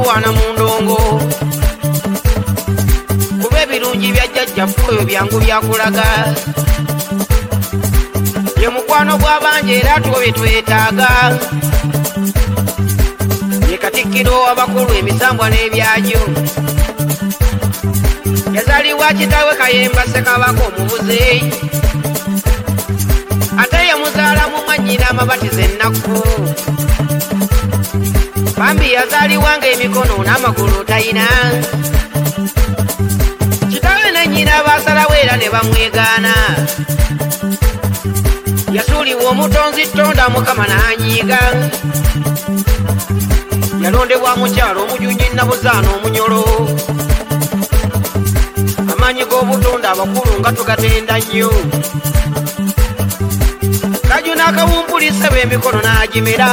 kuwana mu ndongo kuba ebirungi bya jjajjaffe oyo byangu byakulaga ye mukwano gw'abanje era tuwo bye twetaaga ye katikkiro abakulu emisambwa n'ebyajyo yazaalibwa kitaawe Kayemba Ssekabaka omubuze ate ye muzaalamu mwannyina amabatiza ennaku bambi yazaalibwa ng'emikono n'amagulu talina kitaawe ne nnyina baasalawo era ne bamwegaana yasuulibwa omutonzi Tonda Mukama n'anyiiga yalondebwa mukyalo omujunji Nabuzaana Omunyolo amaanyi g'obutonda abakulu nga tugatenda nnyo Kaju n'akawumpuli ssebe emikono n'agimera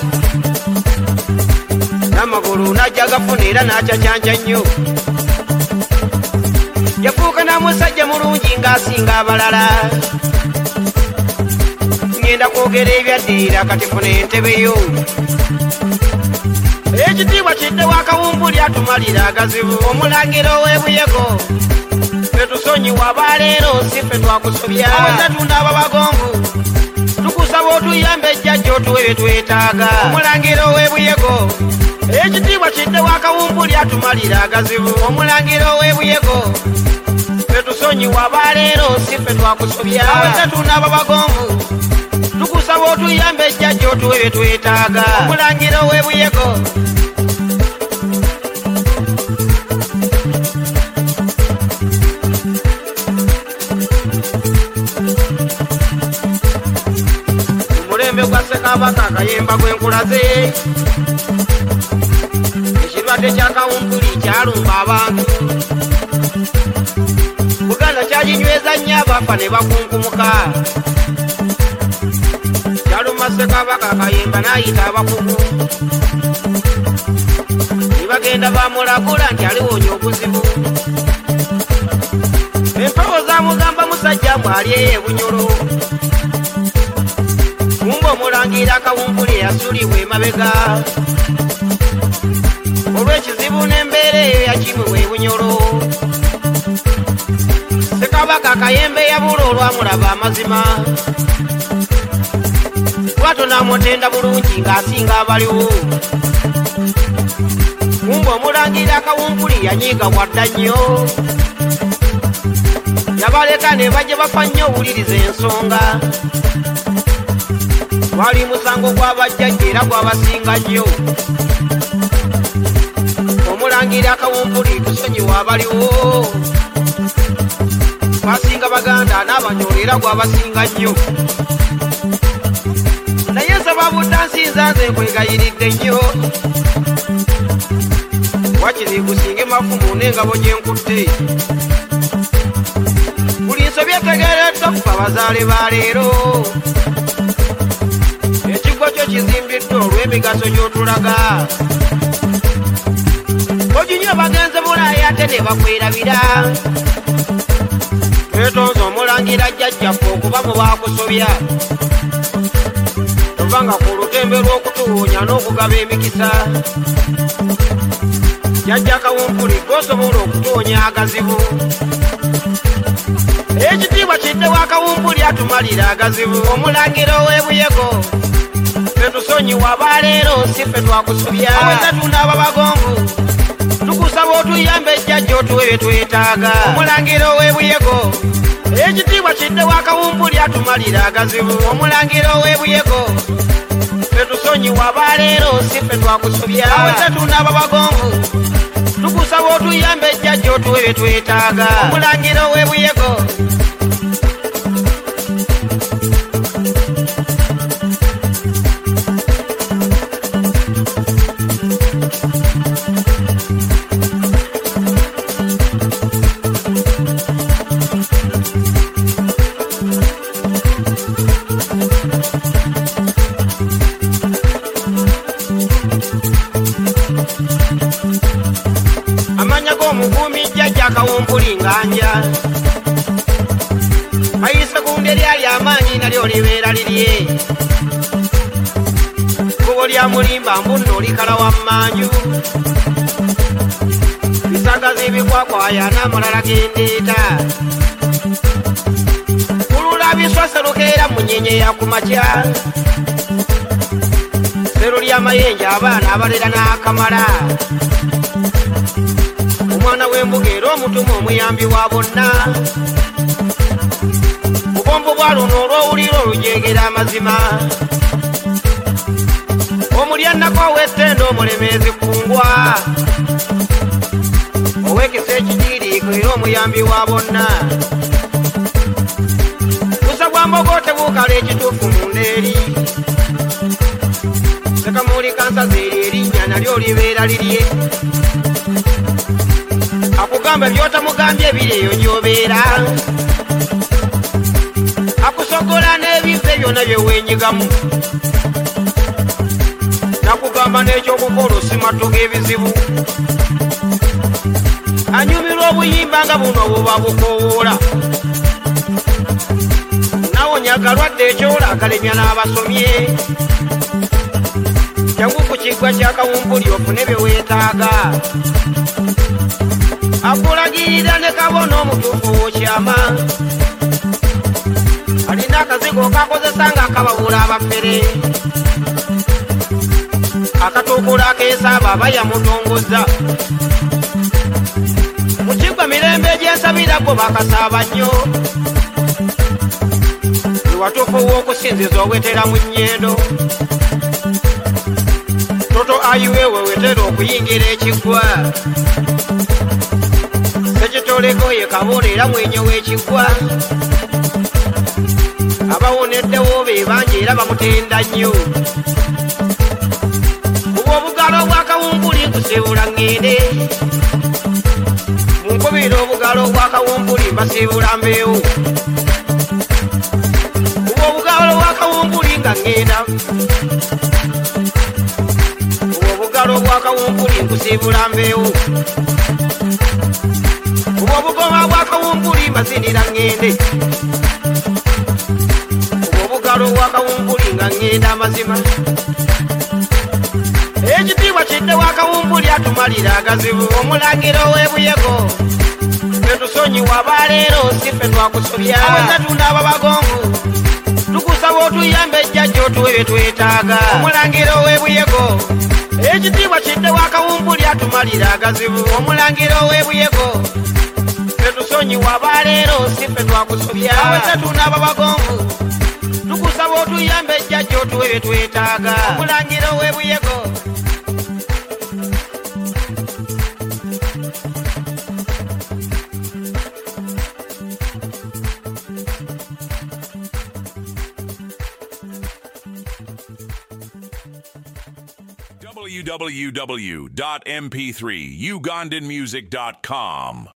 n'amagulu n'ajja agafuna era n'acacyanja nnyo yafuuka n'amusajja mulungi ng'asinga abalala ngenda kwogera ebyaddirira kati funa entebe yo ekitiibwa kiddewo akawumpuli atumalira agazibu omulangiro w'ebuyego fetusonyiwa abaleero si fe twakusobya abatatunda ababagonvu tukusaba otuyambe ejjajja otuwe bye twetaaga omulangiro w'ebuyego ekitiibwa kiddewo akawumpuli atumalira agazibu omulangiro w'ebuyego fetusonyiwa abaleero si fe twakusobya abatatunda ababagonvu tukusaba otuyambe ejjajja otuwe bye twetaaga omulangiro w'ebuyego omulembe gwa Ssekabaka Kayemba gwenkulaze ekirwadde ky'akawumpuli kyalumba abantu Buganda kyaginyweza nnyo abafa ne bakunkumuka kyaluma Ssekabaka Kayemba n'ayita abakugu ne bagenda bamulagula nti aliwonya obuzibu empewo zamugamba musajja mwali eyebunyolo kumba omulangira akawumpuli eyasuulibwa emabega olw'ekizibu n'embeera eyo yakimibwa ebunyolo Ssekabaka Kayemba yabula olwamulaba amazima lwato n'amutenda bulungi ng'asinga abaliwo kumba omulangira akawumpuli yanyiiga bwadda nnyo yabaleka ne bajja bafa nnyo owuliriza ensonga wali musango gw'abajjajja era gwabasinga nnyo omulangira akawumpuli tusonyiwa abaliwo gwasinga Baganda n'Abanyoro era gwabasinga nnyo naye nsaba buddansinza nze nkwegayiridde nnyo wakiri gusinga emafumu n'engabo gyenkutte buli nsobye tegeereddwa kufa bazaale ba leero ekigo kyo kizimbiddwa olw'emigaso gy'otulaga oginywa bagenze Bulaaya ate ne bakwerabira twetonze omulangira jjajjaffe okuba mu baakusobya tuvanga ku lutembe lw'okutuwunya n'okugaba emikisa jjajja akawumpuli g'osobola okutuwonya agazibu ekitiibwa kiddewo akawumpuli atumalira agazibu omulangira ow'ebuyego fetusonyiwa abaleero si fe twakusobya abatatunda ababagonvu tukusaba otuyambe ejjajja otuwe bye twetaaga omulangira ow'ebuyego ekitiibwa kiddewo akawumpuli atumalira agazibu omulangira ow'ebuyego fetusonyiwa abaleero si fe twakusobya abatatunda ababagonvu tukusaba otuyambe ejjajja otuwe bye twetaaga omulangira ow'ebuyego amanya g'omukuumi jjajja akawumpuli nganja ayise kundi eryali amaanyi nalyo libeera lirye kubo lya mulimba mbu nno likala wa mmanju ebikwakwaya n'amulala gendeeta kulula biswaserukeera mu nyenyeya ku makya seru ly'amayenje abaana abalera n'akamala omwana w'embuga era omutuma omuyambi wa bonna obwombo bwa luno olw'owulira olujegera amazima omulyannako ow'ettendo omulemeezi kungwa ow'ekisa ekijiiriiko era omuyambi wa bonna busa bwa mbogo tebuukala ekituufu mu ndeeri sekamuuli kansaza eryo erinnya nalyo libeera lirye akugamba ebyotamugambye ebiri eyo gy'obeera akusogola n'ebintu byonna byeweenyigamu nakugamba n'ekyokukola osimatuga ebizibu anyumirwa obuyimba nga buno buba bukoowoola nawonya akalwadde ekyola akalemya n'abasomye jangu ku kiggwa kyakawumpuli ofune bye weetaaga akulagirira ne kabona omutuufu w'okyama alina akazigo kakozesa nga akabawula abafere akatuukula akeesaaba aba yamutongoza mu kiggwa mirembe egyensabira gwo bakasaaba nnyo watuufu w'okusinziza owetera mu nnyendo toto ayiwewe wetera okuyingira ekiggwa sekitolekoye kabola era mwenyo w'ekiggwa abawoneddewo be bangi era bamutenda nnyo kuba obugalo obwakawumpuli nkusiibula ŋŋende munkubira obugalo obwakawumpuli mbasiibula mbeewo kuba obugalo obwakawumpuli nga ŋŋenda kuba obugalo obwakawumpuli nkusiibula mbeewo kuba obugoma bwakawumpuli mbazinira ŋŋende obugalo bwakawumpuli nga ŋŋenda amazima ekitiibwa kidde wakawumpuli atumalira agazibu omulagiro w'ebuyego tetusonyiwa abaleero si ffe twakusobya awezatunda ababagonvu tukusaba otuyambe ejjajja otuwe bye twetaaga omulangiro w'ebuyego ekitiibwa kidde wakawumpuli atumalira agazibu omulangiro w'ebuyego tetusonyiwa abaleero si ffe twakusobya awezatunda ababagonvu tukusaba otuyambe ejjajja otuwe bye twetaaga omulangiro w'ebuyego www.mp3ugandanmusic.com